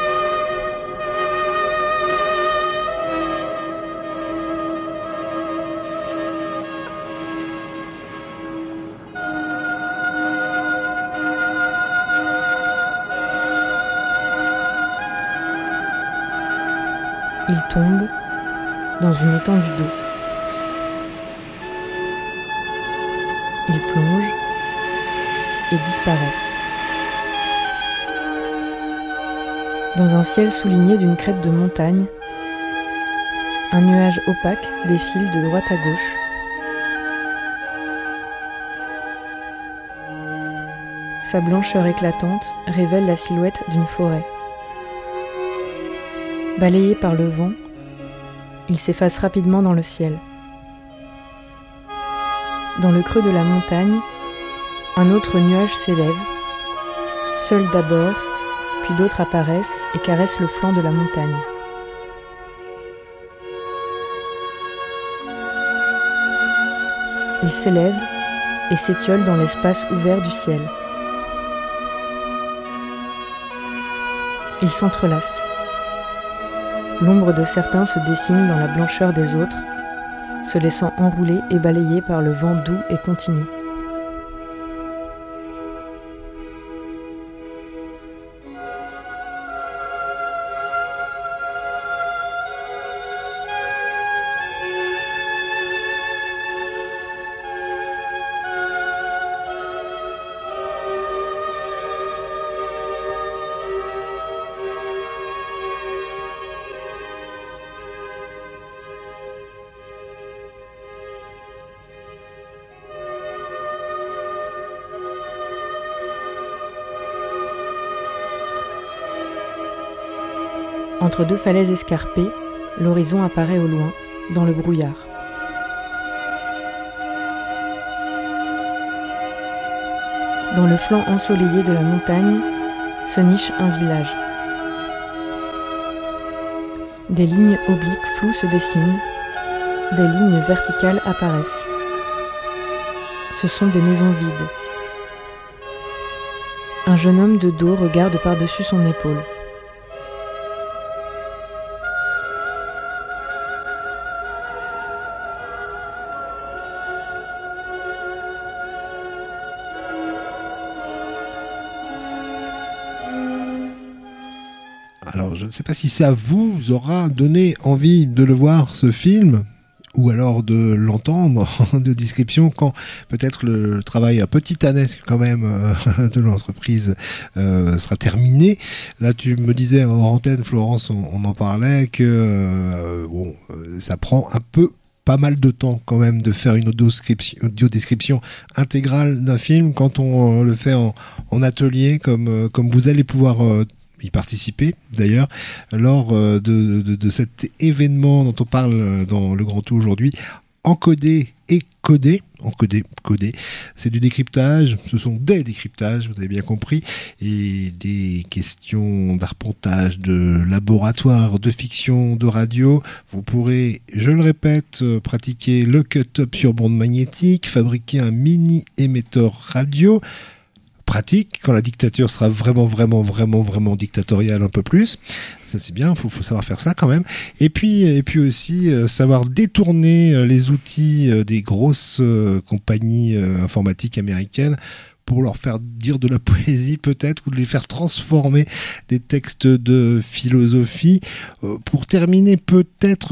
S7: Ils tombent dans une étendue d'eau. Ils plongent et disparaissent. Dans un ciel souligné d'une crête de montagne, un nuage opaque défile de droite à gauche. Sa blancheur éclatante révèle la silhouette d'une forêt. Balayé par le vent, il s'efface rapidement dans le ciel. Dans le creux de la montagne, un autre nuage s'élève, seul d'abord, puis d'autres apparaissent et caressent le flanc de la montagne. Il s'élève et s'étiole dans l'espace ouvert du ciel. Ils s'entrelacent. L'ombre de certains se dessine dans la blancheur des autres, se laissant enrouler et balayer par le vent doux et continu. Entre deux falaises escarpées, l'horizon apparaît au loin, dans le brouillard. Dans le flanc ensoleillé de la montagne se niche un village. Des lignes obliques floues se dessinent, des lignes verticales apparaissent. Ce sont des maisons vides. Un jeune homme de dos regarde par-dessus son épaule.
S3: Alors, je ne sais pas si ça vous aura donné envie de le voir, ce film, ou alors de l'entendre de description quand peut-être le travail un peu titanesque quand même de l'entreprise sera terminé. Là, tu me disais hors antenne, Florence, on en parlait, que ça prend un peu pas mal de temps quand même de faire une audio-description intégrale d'un film quand on le fait en atelier, comme vous allez pouvoir y participer d'ailleurs lors de cet événement dont on parle dans le Grand Tout aujourd'hui. Encoder et coder, c'est du décryptage, ce sont des décryptages, vous avez bien compris, et des questions d'arpentage, de laboratoire, de fiction, de radio. Vous pourrez, je le répète, pratiquer le cut-up sur bande magnétique, fabriquer un mini émetteur radio, pratique quand la dictature sera vraiment dictatoriale un peu plus. Ça c'est bien, faut savoir faire ça quand même. Et puis aussi savoir détourner les outils des grosses compagnies informatiques américaines pour leur faire dire de la poésie peut-être, ou de les faire transformer des textes de philosophie. Pour terminer, peut-être,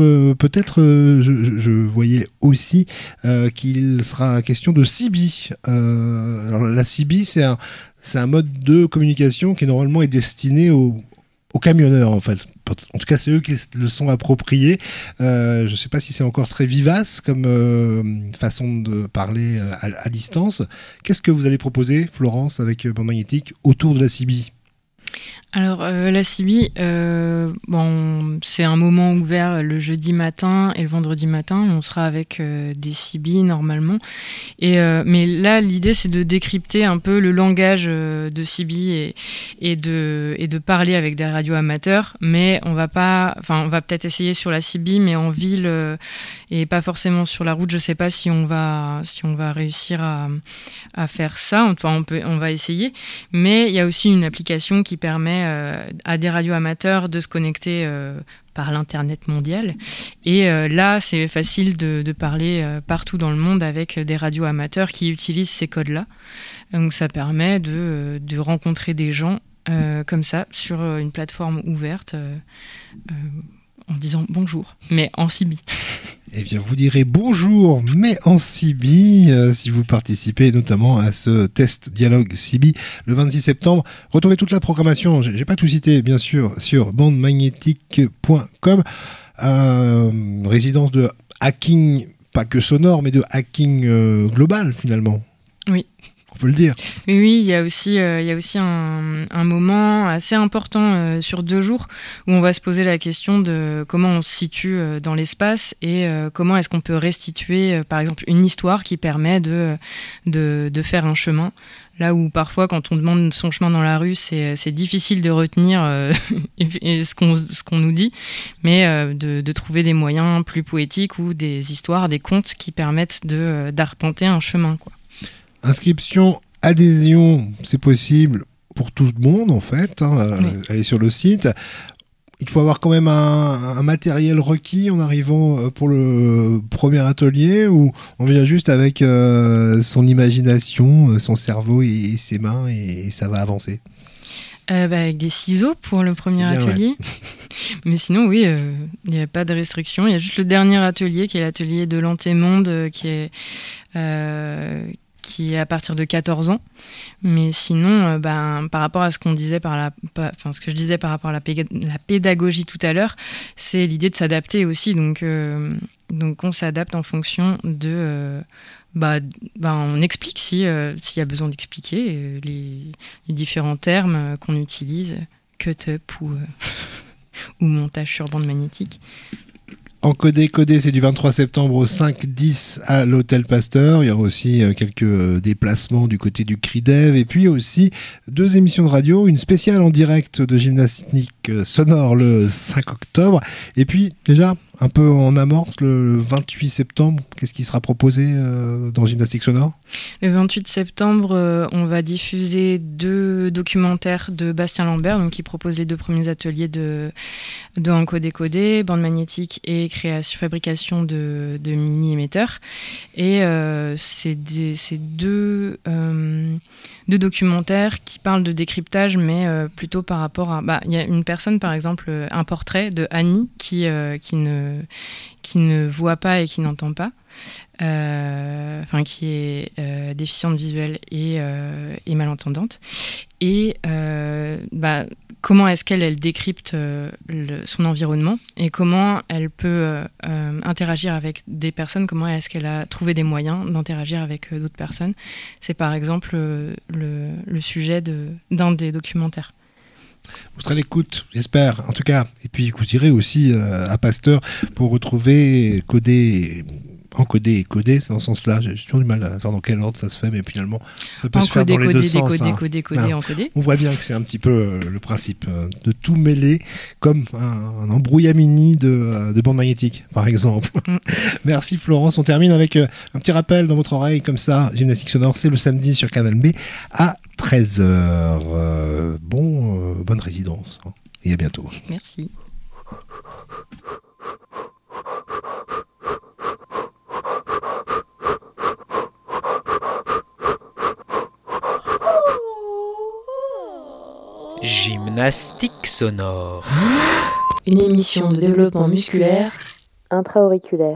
S3: je voyais aussi qu'il sera question de CB. Alors la CB, c'est un mode de communication qui normalement est destiné aux camionneurs, en fait. En tout cas, c'est eux qui le sont appropriés. Je ne sais pas si c'est encore très vivace comme façon de parler à distance. Qu'est-ce que vous allez proposer, Florence, avec Bande Magnétique, autour de la CB ?
S2: Alors la CB, c'est un moment ouvert le jeudi matin et le vendredi matin. On sera avec des CB normalement. Mais là, l'idée, c'est de décrypter un peu le langage de CB et de parler avec des radios amateurs. Mais on va peut-être essayer sur la CB, mais en ville et pas forcément sur la route. Je sais pas si on va réussir à faire ça. Enfin, on va essayer. Mais il y a aussi une application qui permet à des radios amateurs de se connecter par l'internet mondial, et là c'est facile de parler partout dans le monde avec des radios amateurs qui utilisent ces codes-là. Donc ça permet de rencontrer des gens comme ça sur une plateforme ouverte en disant bonjour, mais en CB.
S3: Eh bien, vous direz bonjour, mais en CB, si vous participez notamment à ce test dialogue CB le 26 septembre. Retrouvez toute la programmation, j'ai pas tout cité, bien sûr, sur bandemagnétique.com. Résidence de hacking, pas que sonore, mais de hacking global, finalement.
S2: Oui.
S3: On peut le dire.
S2: Mais oui, il y a aussi un moment assez important sur 2 jours où on va se poser la question de comment on se situe dans l'espace et comment est-ce qu'on peut restituer, par exemple, une histoire qui permet de faire un chemin. Là où parfois, quand on demande son chemin dans la rue, c'est difficile de retenir ce qu'on nous dit, mais de trouver des moyens plus poétiques ou des histoires, des contes qui permettent d'arpenter un chemin, quoi.
S3: Inscription, adhésion, c'est possible pour tout le monde en fait. Oui. Allez sur le site. Il faut avoir quand même un matériel requis en arrivant pour le premier atelier, ou on vient juste avec son imagination, son cerveau et ses mains et ça va avancer.
S2: Avec des ciseaux pour le premier atelier. Ouais. Mais sinon, oui, il n'y a pas de restriction. Il y a juste le dernier atelier qui est l'atelier de l'antémonde qui est à partir de 14 ans. Mais sinon, par rapport à ce qu'on disait ce que je disais par rapport à la pédagogie tout à l'heure, c'est l'idée de s'adapter aussi. Donc on s'adapte en fonction de... on explique s'il y a besoin d'expliquer les différents termes qu'on utilise, cut-up ou montage sur bande magnétique.
S3: Encodé, codé, c'est du 23 septembre au 5-10 à l'Hôtel Pasteur. Il y aura aussi quelques déplacements du côté du CRIDEV. Et puis aussi 2 émissions de radio, une spéciale en direct de gymnastique sonore le 5 octobre. Et puis déjà, un peu en amorce, le 28 septembre, qu'est-ce qui sera proposé dans gymnastique sonore ?
S2: Le 28 septembre, on va diffuser 2 documentaires de Bastien Lambert, donc qui propose les 2 premiers ateliers de encodé-codé, bande magnétique et fabrication de mini-émetteurs. Et c'est 2 documentaires qui parlent de décryptage, mais plutôt par rapport à... il y a une personne, par exemple, un portrait de Annie qui ne voit pas et qui n'entend pas, qui est déficiente visuelle et malentendante. Et comment est-ce qu'elle décrypte son environnement et comment elle peut interagir avec des personnes, comment est-ce qu'elle a trouvé des moyens d'interagir avec d'autres personnes. C'est par exemple le sujet d'un des documentaires.
S3: Vous serez à l'écoute, j'espère, en tout cas. Et puis vous irez aussi à Pasteur pour retrouver encodé et codé, c'est dans ce sens-là. J'ai toujours du mal à savoir dans quel ordre ça se fait, mais finalement, ça peut se faire dans les deux sens.
S2: Encodé, encodé.
S3: On voit bien que c'est un petit peu le principe de tout mêler, comme un embrouillamini de bande magnétique, par exemple. Merci Florence. On termine avec un petit rappel dans votre oreille, comme ça. Gymnastique sonore, c'est le samedi sur Canal B à 13h. Bonne résidence et à bientôt.
S2: Merci.
S8: Gymnastique sonore.
S7: Une émission de développement musculaire intra-auriculaire.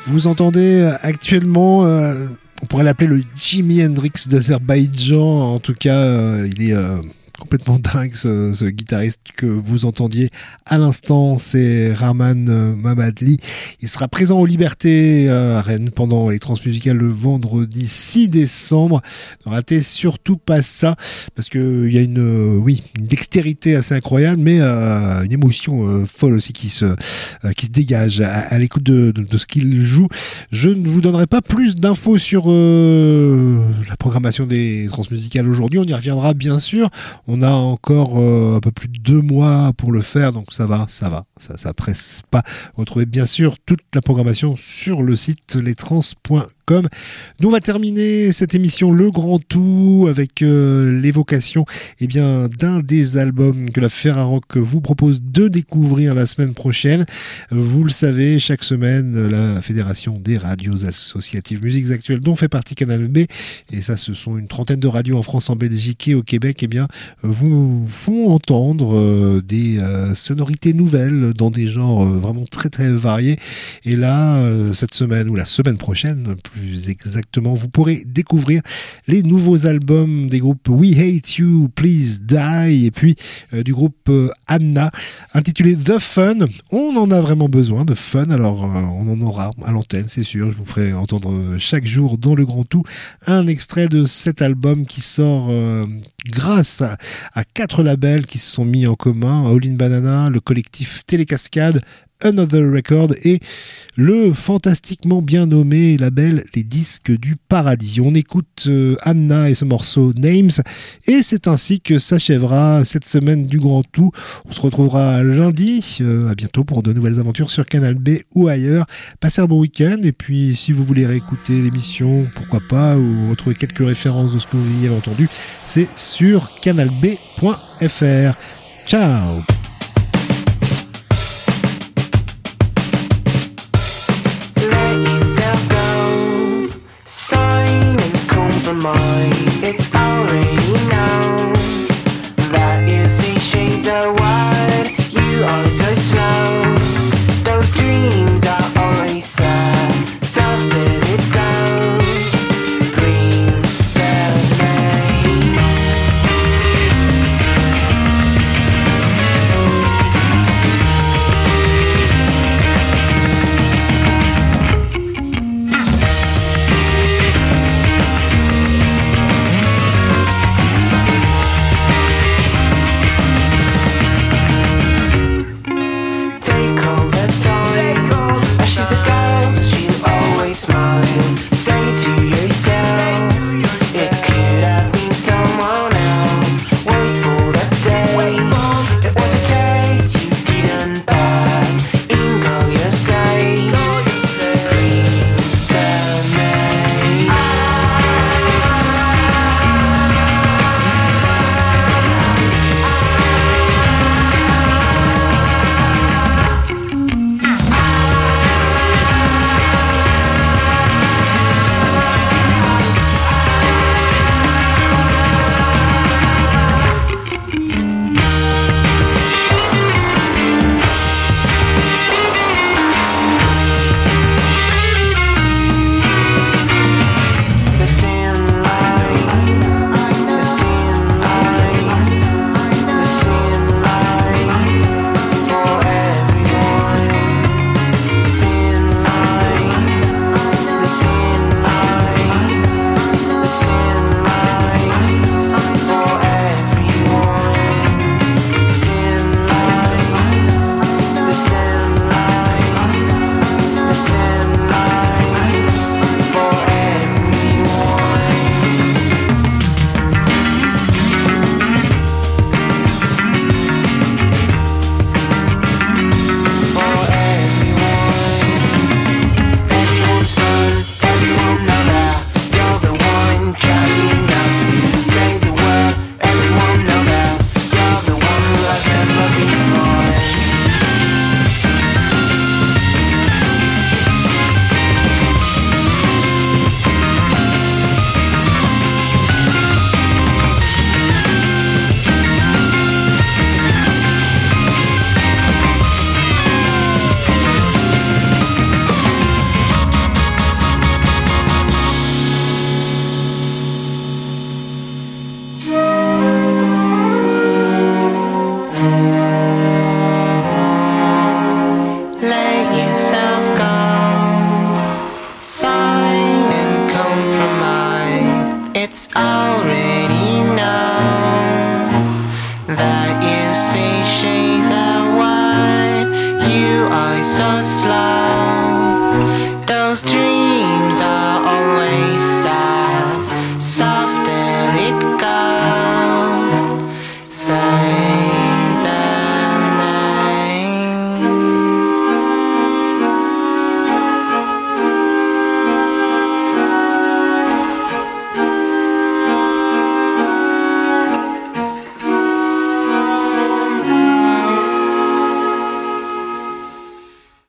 S3: Vous entendez actuellement, on pourrait l'appeler le Jimi Hendrix d'Azerbaïdjan. En tout cas, il est complètement dingue ce guitariste que vous entendiez à l'instant, c'est Rahman Mamadli. Il sera présent aux Libertés à Rennes pendant les Transmusicales le vendredi 6 décembre. Ne ratez surtout pas ça parce que il y a une dextérité assez incroyable, mais une émotion folle aussi qui se dégage à l'écoute de ce qu'il joue. Je ne vous donnerai pas plus d'infos sur la programmation des Transmusicales aujourd'hui. On y reviendra bien sûr. On a encore un peu plus de 2 mois pour le faire, donc ça presse pas. Retrouvez bien sûr toute la programmation sur le site lestrans.com. Nous on va terminer cette émission Le Grand Tout avec l'évocation d'un des albums que la Ferrarock vous propose de découvrir la semaine prochaine. Vous le savez, chaque semaine la Fédération des radios associatives musiques actuelles dont fait partie Canal B, et ça ce sont une trentaine de radios en France, en Belgique et au Québec, vous font entendre des sonorités nouvelles dans des genres vraiment très très variés. Et là, cette semaine ou la semaine prochaine plus exactement, vous pourrez découvrir les nouveaux albums des groupes We Hate You, Please Die et puis du groupe Anna, intitulé The Fun. On en a vraiment besoin de fun, alors on en aura à l'antenne, c'est sûr. Je vous ferai entendre chaque jour dans Le Grand Tout un extrait de cet album qui sort grâce à 4 labels qui se sont mis en commun: All in Banana, le collectif Télécascade, Another Record et le fantastiquement bien nommé label Les Disques du Paradis. On écoute Anna et ce morceau Names, et c'est ainsi que s'achèvera cette semaine du Grand Tout. On se retrouvera lundi, à bientôt pour de nouvelles aventures sur Canal B ou ailleurs. Passez un bon week-end, et puis si vous voulez réécouter l'émission, pourquoi pas, ou retrouver quelques références de ce que vous y avez entendu, c'est sur canalb.fr. Ciao.
S9: Sign and compromise, it's already known that you see shades are wide, you are so slow. Those dreams are always sad, soft as it goes, green lemonade. it's already known that you see shades are white. You are so slow. Those dreams